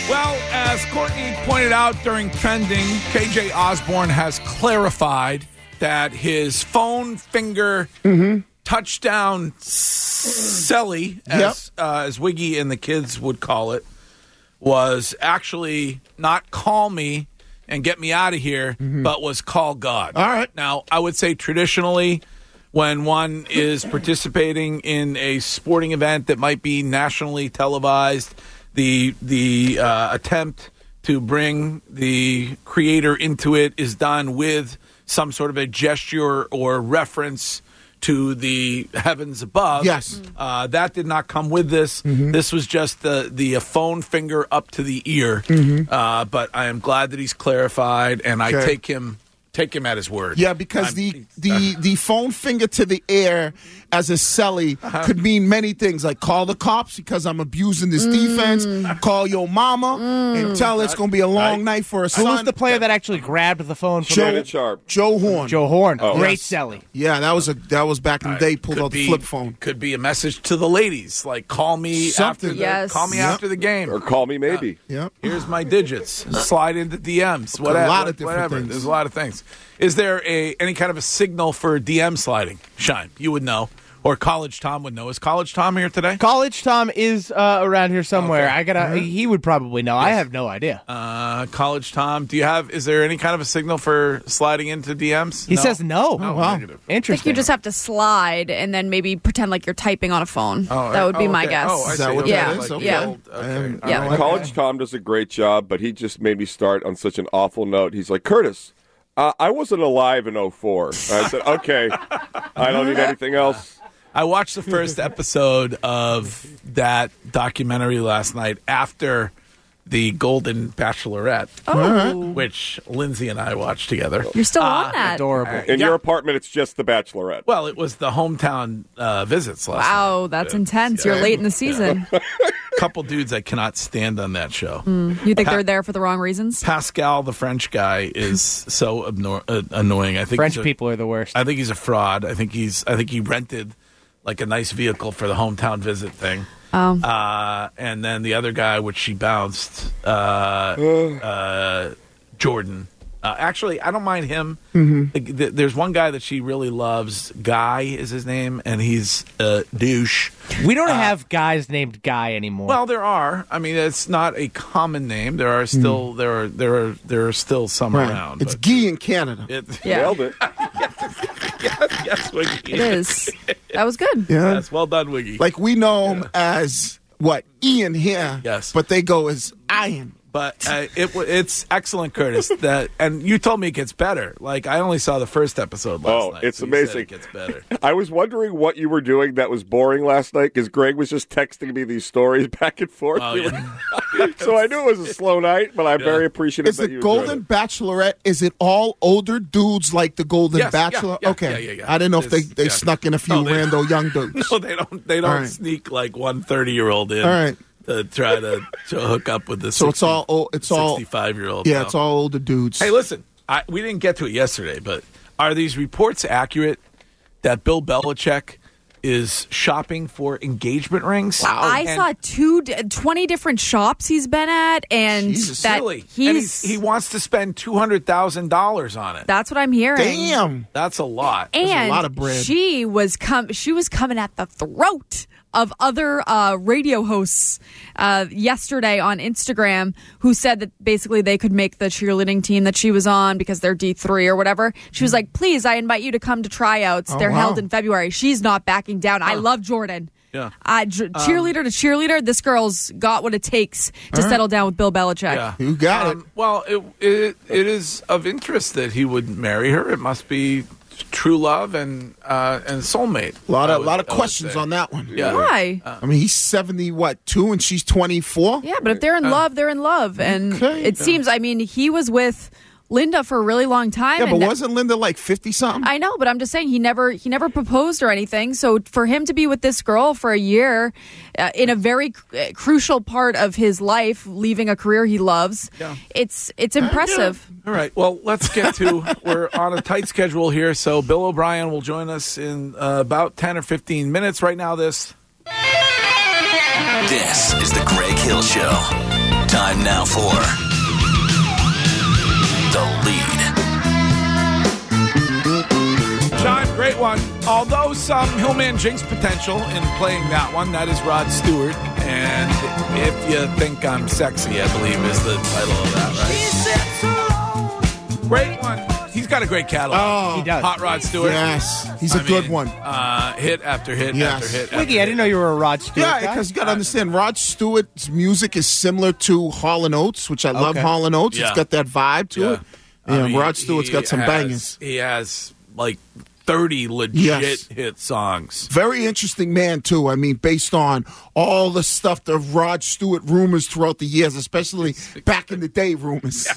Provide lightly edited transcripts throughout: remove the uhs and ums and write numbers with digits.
Well, as Courtney pointed out during trending, KJ Osborne has clarified that his phone finger touchdown celly, as Wiggy and the kids would call it, was actually not call me and get me out of here, but was call God. All right. Now, I would say traditionally, when one is participating in a sporting event that might be nationally televised, the attempt to bring the creator into it is done with some sort of a gesture or reference to the heavens above. Yes. That did not come with this. This was just the phone finger up to the ear. But I am glad that he's clarified, and I take him at his word. Yeah, because the phone finger to the air as a celly could mean many things, like call the cops because I'm abusing this defense, call your mama and tell her it's going to be a long night for a son. Who was the player that actually grabbed the phone from Shannon Sharp? Joe Horn. Joe Horn. Oh. Great Yes. celly. Yeah, that was back in the day. Pulled out the flip phone. Could be a message to the ladies, like call me Something. after the game, Or call me maybe. Yep. Here's my digits. Slide into DMs. Whatever. A lot of different whatever. things. There's a lot of things. Is there any kind of a signal for DM sliding? Shine, you would know, or College Tom would know. Is College Tom here today? College Tom is around here somewhere. Okay. He would probably know. I have no idea. College Tom, is there any kind of a signal for sliding into DMs? He says no. Oh, wow. negative. I think Interesting. you just have to slide and then maybe pretend like you're typing on a phone. That would be my okay. guess. Oh, I Is that see. what Okay. that Yeah. is? Like Okay. Yeah. the old- okay. Yeah. All right. College Tom does a great job, but he just made me start on such an awful note. He's like, Curtis, I wasn't alive in 04. I said, okay, I don't need anything else. I watched the first episode of that documentary last night after the Golden Bachelorette, which Lindsay and I watched together. You're still on that. Adorable. In your apartment, it's just the Bachelorette. Well, it was the hometown visits last Wow, night. that's intense. You're late in the season. Couple dudes I cannot stand on that show. You think they're there for the wrong reasons? Pascal, the French guy, is so annoying. I think French people are the worst. I think he's a fraud. I think he rented like a nice vehicle for the hometown visit thing. And then the other guy, which she bounced, Jordan. Actually, I don't mind him. There's one guy that she really loves. Guy is his name, and he's a douche. We don't have guys named Guy anymore. Well, there are. I mean, it's not a common name. There are still there are still some around. It's but Guy in Canada. Yeah, Nailed it. yes, Wiggy. it is. That was good. Yeah. Yes, well done, Wiggy. Like we know him as Ian here. Yes. But they go as Ian. But it's excellent, Curtis. And you told me it gets better. Like, I only saw the first episode last night. It's so you said amazing. It gets better. I was wondering what you were doing that was boring last night because Greg was just texting me these stories back and forth. Oh, yeah. So I knew it was a slow night, but I'm very appreciative Is that the you Golden enjoyed Bachelorette, is it all older dudes like the Golden Yes, yeah, Bachelor? yeah, okay. yeah. I didn't know if they Yeah. snuck in a few random young dudes. No, they don't All right. sneak like one 30-year-old in All right. to try to hook up with the So it's all 65-year-old. Yeah, it's all older dudes. Hey, listen, we didn't get to it yesterday, but are these reports accurate that Bill Belichick is shopping for engagement rings? I saw 20 different shops he's been at, and Jesus, that Really? And he's. he wants to spend $200,000 on it. That's what I'm hearing. Damn. That's a lot. And a lot of bread. she was coming at the throat of other radio hosts yesterday on Instagram who said that basically they could make the cheerleading team that she was on because they're D3 or whatever. She was like, please, I invite you to come to tryouts. They're wow. held in February. She's not backing down. I love Jordan. Yeah. Cheerleader to cheerleader, this girl's got what it takes to settle down with Bill Belichick. Yeah. You got it. Well, it is of interest that he would marry her. It must be true love and soulmate. A lot I of would questions say. on that one. Yeah. Why? I mean, he's 2 and she's 24. Yeah, but if they're in love, they're in love. And Okay. it seems, I mean, he was with Linda for a really long time. Yeah, but and wasn't Linda like 50-something? I know, but I'm just saying he never proposed or anything. So for him to be with this girl for a year in a very crucial part of his life, leaving a career he loves, it's impressive. All right. Well, let's get to. We're on a tight schedule here, so Bill O'Brien will join us in about 10 or 15 minutes. Right now, this This is the Greg Hill Show. Time now for The Lead. John, great one. Although some Hillman jinx potential in playing that one, that is Rod Stewart. And If You Think I'm Sexy, I believe is the title of that, right? Great one. He's got a great catalog. Oh, He does. Hot Rod Stewart. Yes, he's a good one. Hit after hit Yes. after hit. After Wiggy, I didn't know you were a Rod Stewart Yeah, guy. because you got to understand, Rod Stewart's music is similar to Hall & Oates, which I love Okay. Hall & Oates. Yeah. It's got that vibe to it. Yeah, Rod Stewart's got some bangers. He has like 30 legit Yes. hit songs. Very interesting man, too. I mean, based on all the stuff, the Rod Stewart rumors throughout the years, especially back in the day rumors.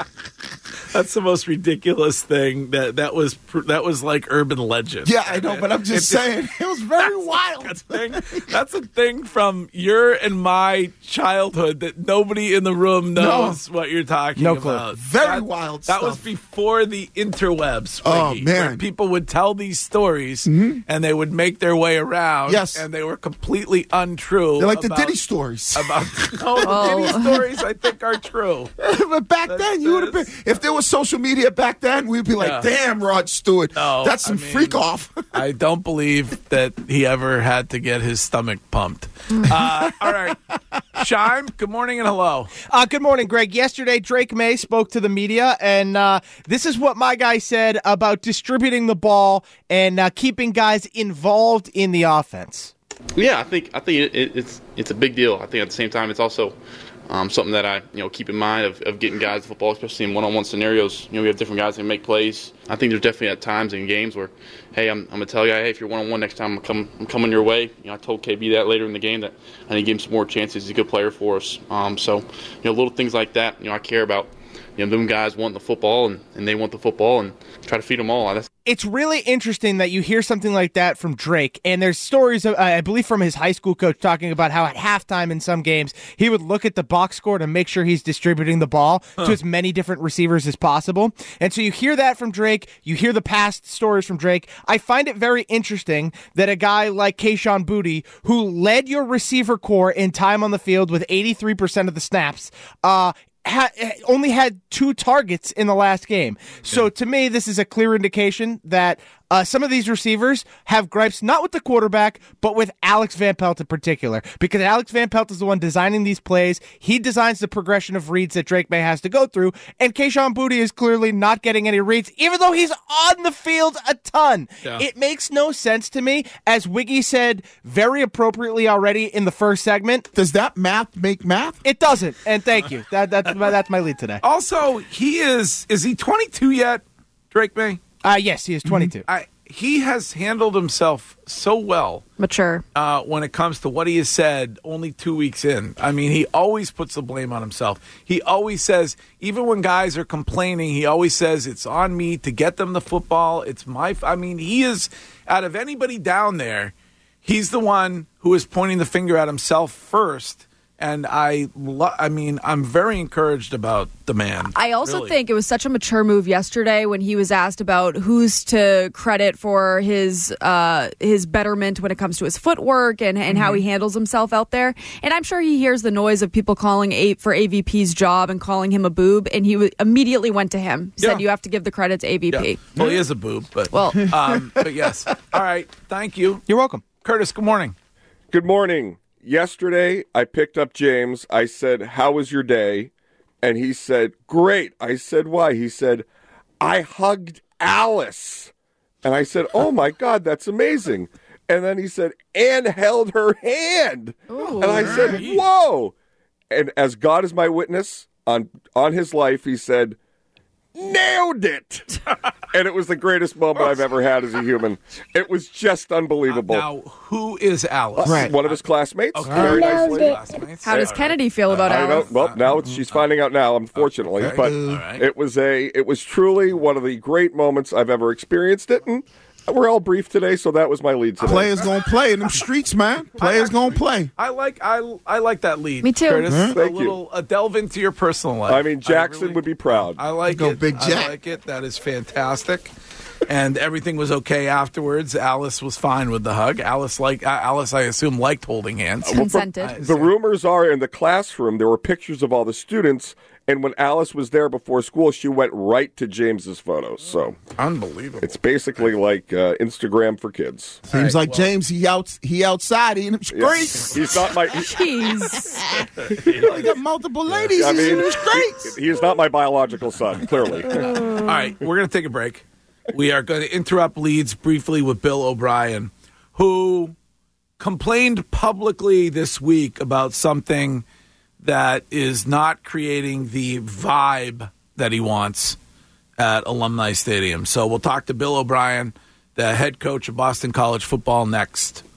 That's the most ridiculous thing. That was like urban legend. Yeah, I know, but I'm just saying, it was very wild. That's a thing from your and my childhood that nobody in the room knows what you're talking No clue. about. Very wild That was stuff. before the interwebs. Oh, Wiggy, man. where people would tell these stories and they would make their way around. Yes. And they were completely untrue. They're like the about- Diddy stories. About the Diddy stories, I think, are true. But back then, you would have been, if there was social media back then, we'd be like, Yeah. damn, Rod Stewart, No, that's some I mean- freak off. I don't believe that he ever had to get his stomach pumped. All right. Shime, good morning and hello. Good morning, Greg. Yesterday, Drake May spoke to the media, and this is what my guy said about distributing the ball and keeping guys involved in the offense. Yeah, I think it's a big deal. I think at the same time, it's also something that I keep in mind of getting guys the football, especially in one-on-one scenarios. We have different guys that can make plays. I think there's definitely at times in games where, hey, I'm gonna tell you, hey, if you're one-on-one next time, I'm coming your way. I told KB that later in the game that I need to give him some more chances. He's a good player for us. So little things like that. I care about. Them guys want the football, and they want the football, and try to feed them all. It's really interesting that you hear something like that from Drake, and there's stories, I believe, from his high school coach talking about how at halftime in some games, he would look at the box score to make sure he's distributing the ball to as many different receivers as possible. And so you hear that from Drake, you hear the past stories from Drake. I find it very interesting that a guy like Kayshon Boutte, who led your receiver core in time on the field with 83% of the snaps, only had 2 targets in the last game. So to me, this is a clear indication that some of these receivers have gripes not with the quarterback, but with Alex Van Pelt in particular, because Alex Van Pelt is the one designing these plays. He designs the progression of reads that Drake May has to go through, and Kayshon Boutte is clearly not getting any reads, even though he's on the field a ton. Yeah. It makes no sense to me, as Wiggy said very appropriately already in the first segment. Does that math make math? It doesn't, and thank you. That's my lead today. Also, is he 22 yet, Drake May? Yes, he is 22. He has handled himself so well Mature. when it comes to what he has said only 2 weeks in. I mean, he always puts the blame on himself. He always says, even when guys are complaining, he always says, it's on me to get them the football. It's I mean, he is, out of anybody down there, he's the one who is pointing the finger at himself first. And I mean, I'm very encouraged about the man. I also really. think it was such a mature move yesterday when he was asked about who's to credit for his betterment when it comes to his footwork and how he handles himself out there. And I'm sure he hears the noise of people calling for AVP's job and calling him a boob, and he immediately went to him. Said, Yeah. you have to give the credit to AVP. Yeah. Well, he is a boob, but Well, but yes. All right. Thank you. You're welcome. Curtis, good morning. Good morning. Yesterday, I picked up James. I said, "How was your day?" And he said, "Great." I said, "Why?" He said, "I hugged Alice." And I said, "Oh, my God, that's amazing." And then he said, "And held her hand." Ooh. And I said, "Whoa." And as God is my witness on his life, he said, "Nailed it." And it was the greatest moment I've ever had as a human. It was just unbelievable. Now, who is Alice? Right. One of his classmates. Okay. Very nicely. Classmates. how does All right. Kennedy feel about I know. Alice? Well, now she's finding out now, unfortunately. Okay. But All right. it was truly one of the great moments I've ever experienced it. And we're all brief today, so that was my lead today. Players gonna play in them streets, man. Players gonna play. I like that lead. Me too. Curtis. Thank you. A delve into your personal life. I mean, Jackson would be proud. I like Go it. Big I Jack. like it. That is fantastic. and everything was okay afterwards. Alice was fine with the hug. Alice, I assume, liked holding hands. Consented. The rumors are in the classroom there were pictures of all the students, and when Alice was there before school, she went right to James's photos. So Unbelievable. it's basically like Instagram for kids. Seems like James, he outside eating them streets. He's not my. Jeez. He got multiple ladies. I He's in mean, the streets. he is not my biological son. Clearly. All right, we're going to take a break. We are going to interrupt Leeds briefly with Bill O'Brien, who complained publicly this week about something that is not creating the vibe that he wants at Alumni Stadium. So we'll talk to Bill O'Brien, the head coach of Boston College football, next